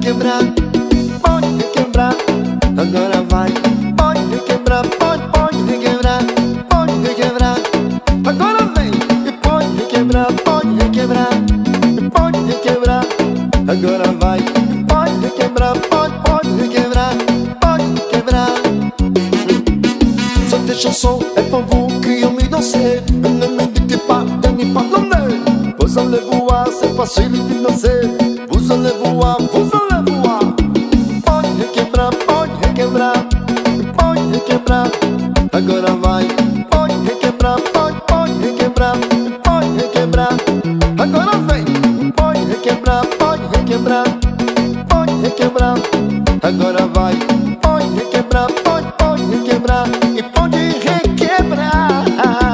requebrar, pode requebrar. Agora vai, pode requebrar, pode requebrar, pode requebrar. Agora vem e pode requebrar, pode requebrar, pode requebrar. Agora vai, pode requebrar, pode requebrar, pode requebrar. Cette chanson est pour vous qui ont mis danser. Ne me dites pas de n'y pas donner. Vous allez voir, c'est facile de danser. Vous allez voir, vous allez voir. Pode requebrar, pode requebrar, pode requebrar. Agora vai, pode requebrar, pode requebrar, pode requebrar. Agora vem, pode requebrar, pode requebrar, pode requebrar. Agora vai, pode requebrar, pode requebrar e pode requebrar.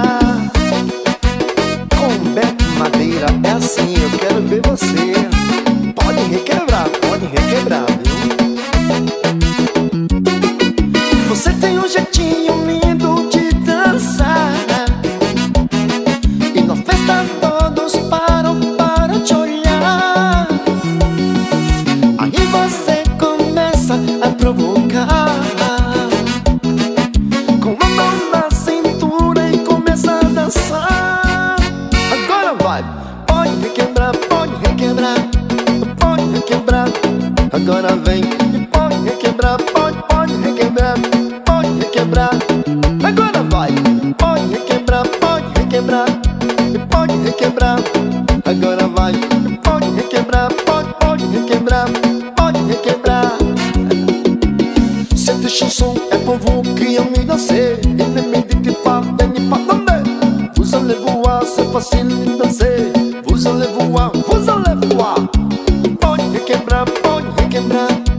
Com Beto Madeira é assim, eu quero ver você. Pode requebrar, viu? Você tem um jeitinho lindo de dançar, e na festa todos param para te olhar. Aí você começa a provocar, com a mão na cintura e começa a dançar. Agora vai, pode requebrar, pode requebrar, pode requebrar. Agora vem e pode requebrar, pode requebrar, pode requebrar. Agora vai, pode requebrar, pode requebrar, pode requebrar. Agora vai, pode requebrar, pode requebrar, pode requebrar. Cette chanson est pour vous qui aimez danser. Et ne me dites pas de n'y pas donner. Vous allez voir, c'est facile de danser. Vous allez voir, vous allez voir. Pode requebrar, pode requebrar,